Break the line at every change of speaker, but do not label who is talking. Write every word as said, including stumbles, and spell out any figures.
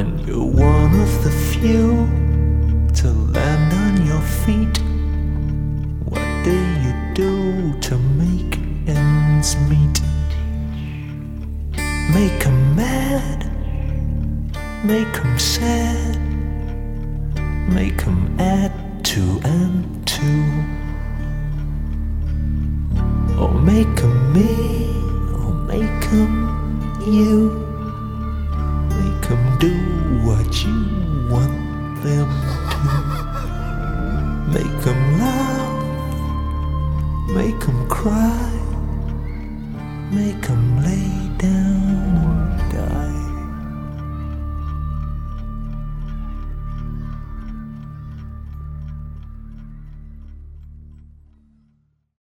when you're one of the few to land on your feet. What do you do to make ends meet? Make 'em mad, make 'em sad, make 'em add two and two, or make 'em me, or make 'em you. Make 'em do what you want them to. Make 'em laugh, make 'em cry, make 'em lay